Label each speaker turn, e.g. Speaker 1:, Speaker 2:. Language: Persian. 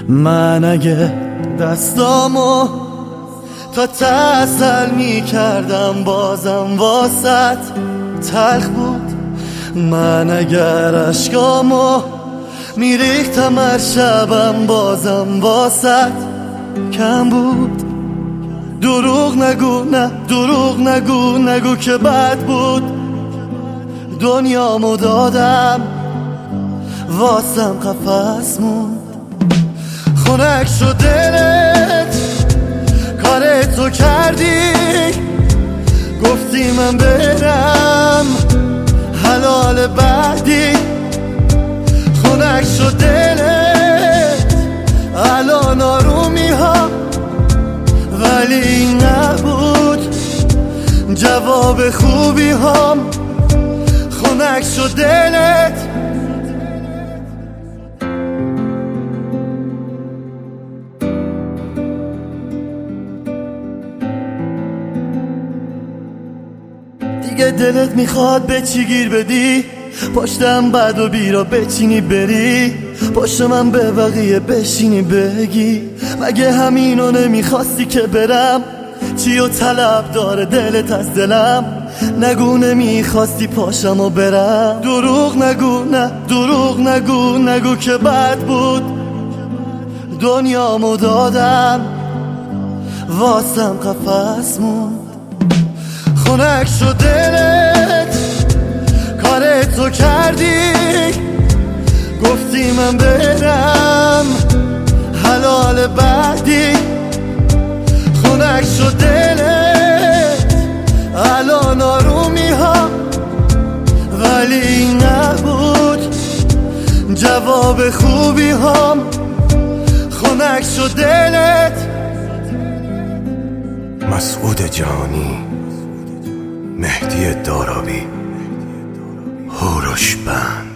Speaker 1: من اگه دستامو تا تسل می کردم بازم واسط تلخ بود. من اگر عشقامو می ریختم هر شبم بازم واسط کم بود. دروغ نگو، نه دروغ نگو، نگو که بد بود. دنیامو دادم واسم قفس موند. خنک شد دلت کار تو کردی، گفتی من برم حلال بعدی. خنک شد دلت الان آرومی ها، ولی این نبود جواب خوبی هم. خنک شد دلت دیگه دلت میخواد به چی گیر بدی؟ پشتم بد و بیرا بچینی بری، پشت من به بقیه بشینی بگی مگه همینو نمیخواستی که برم؟ چی و طلب داره دلت از دلم؟ نگو نمیخواستی پاشم و برم. دروغ نگو، نه دروغ نگو، نگو که بد بود. دنیامو دادم واسم قفس موند. خنک شد دلت کار تو کردی، گفتی من برم حلال بعدی. خنک شد دلت الان آرومی ها، ولی این نبود جواب خوبی هم. خنک شد دلت.
Speaker 2: مسعود جهانی، مهدی دارابی، هوروش بند.